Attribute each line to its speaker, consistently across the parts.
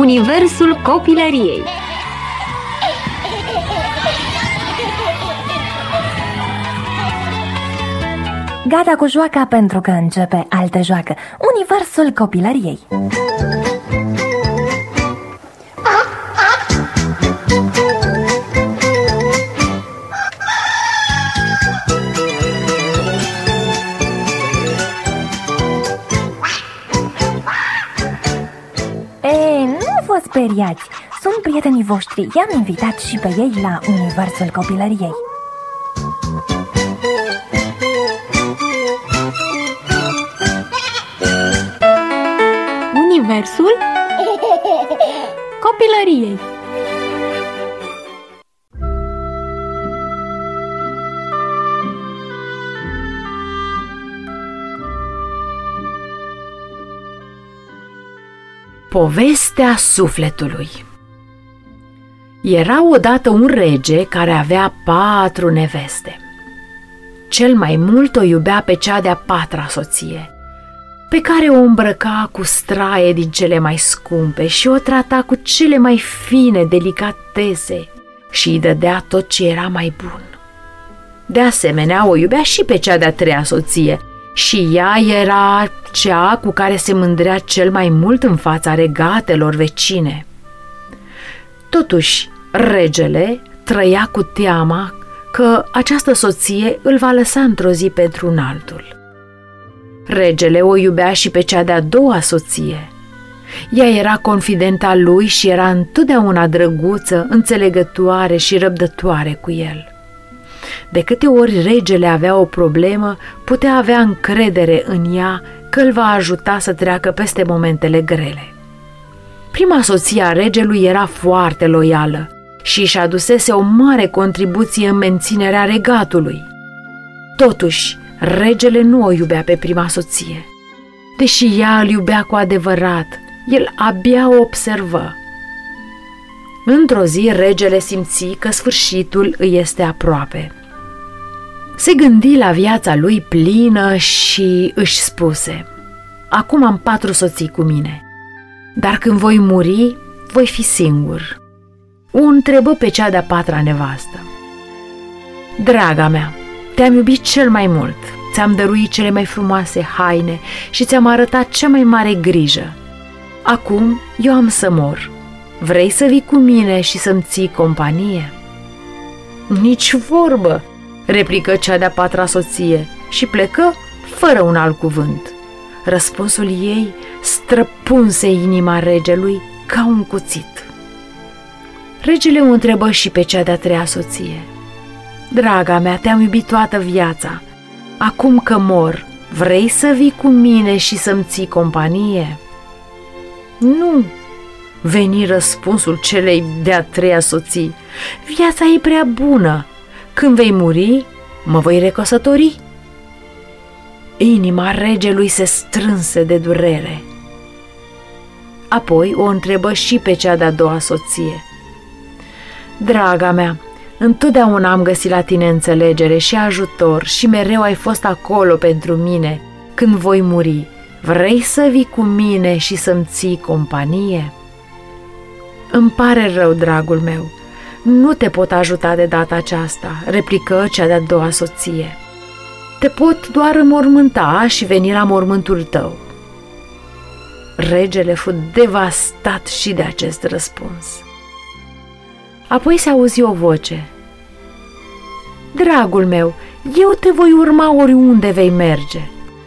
Speaker 1: universul copilăriei.
Speaker 2: Gata cu joaca pentru că începe altă joacă, universul copilăriei. Nu vă speriați, sunt prietenii voștri, i-am invitat și pe ei la universul copilăriei.
Speaker 1: Universul copilăriei.
Speaker 3: Povestea sufletului. Era odată un rege care avea 4 neveste. Cel mai mult o iubea pe cea de-a 4-a soție, pe care o îmbrăca cu straie din cele mai scumpe și o trata cu cele mai fine delicatese și îi dădea tot ce era mai bun. De asemenea, o iubea și pe cea de-a 3-a soție și ea era cea cu care se mândrea cel mai mult în fața regatelor vecine. Totuși, regele trăia cu teama că această soție îl va lăsa într-o zi pentru un altul. Regele o iubea și pe cea de-a 2-a soție. Ea era confidenta lui și era întotdeauna drăguță, înțelegătoare și răbdătoare cu el. De câte ori regele avea o problemă, putea avea încredere în ea că îl va ajuta să treacă peste momentele grele. Prima soție a regelui era foarte loială și își adusese o mare contribuție în menținerea regatului. Totuși, regele nu o iubea pe prima soție. Deși ea îl iubea cu adevărat, el abia o observă. Într-o zi, regele simți că sfârșitul îi este aproape. Se gândi la viața lui plină și își spuse: acum am 4 soții cu mine, dar când voi muri, voi fi singur. O întrebă pe cea de-a 4-a nevastă: draga mea, te-am iubit cel mai mult, ți-am dăruit cele mai frumoase haine și ți-am arătat cea mai mare grijă. Acum eu am să mor. Vrei să vii cu mine și să-mi ții companie? Nici vorbă, replică cea de-a 4-a soție și plecă fără un alt cuvânt. Răspunsul ei străpunse inima regelui ca un cuțit. Regele o întrebă și pe cea de-a 3-a soție: draga mea, te-am iubit toată viața. Acum că mor, vrei să vii cu mine și să-mi ții companie? Nu, veni răspunsul celei de-a 3-a soții. Viața e prea bună. Când vei muri, mă voi recăsători. Inima regelui se strânse de durere. Apoi o întrebă și pe cea de-a 2-a soție: draga mea, întotdeauna am găsit la tine înțelegere și ajutor și mereu ai fost acolo pentru mine. Când voi muri, vrei să vii cu mine și să-mi ții companie? Îmi pare rău, dragul meu, nu te pot ajuta de data aceasta, replică cea de-a 2-a soție. Te pot doar înmormânta și veni la mormântul tău. Regele fu devastat și de acest răspuns. Apoi se auzi o voce: dragul meu, eu te voi urma oriunde vei merge.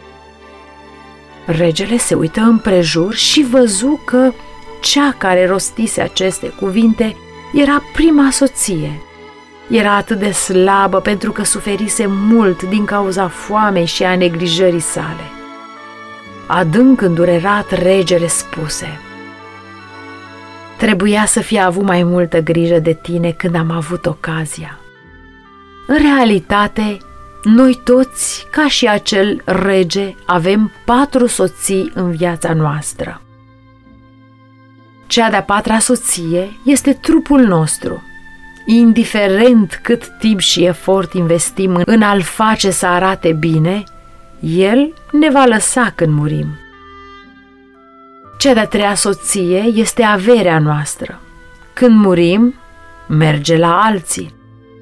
Speaker 3: Regele se uită împrejur și văzu că cea care rostise aceste cuvinte era prima soție. Era atât de slabă pentru că suferise mult din cauza foamei și a neglijării sale. Adânc îndurerat, regele spuse: trebuia să fi avut mai multă grijă de tine când am avut ocazia. În realitate, noi toți, ca și acel rege, avem 4 soții în viața noastră. Cea de-a 4-a soție este trupul nostru. Indiferent cât timp și efort investim în a-l face să arate bine, el ne va lăsa când murim. Cea de-a treia soție este averea noastră. Când murim, merge la alții.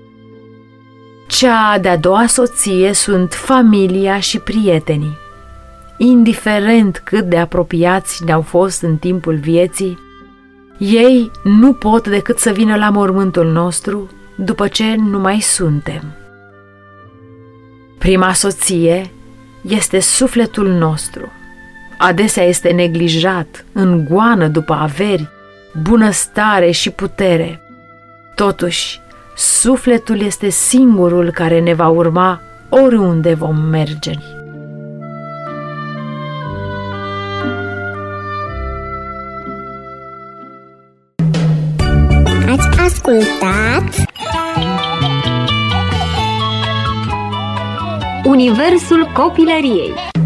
Speaker 3: Cea de-a doua soție sunt familia și prietenii. Indiferent cât de apropiați ne-au fost în timpul vieții, ei nu pot decât să vină la mormântul nostru după ce nu mai suntem. Prima soție este sufletul nostru. Adesea este neglijat, în goană după averi, bunăstare și putere. Totuși, sufletul este singurul care ne va urma oriunde vom merge.
Speaker 4: Ați ascultat
Speaker 1: Universul copilăriei.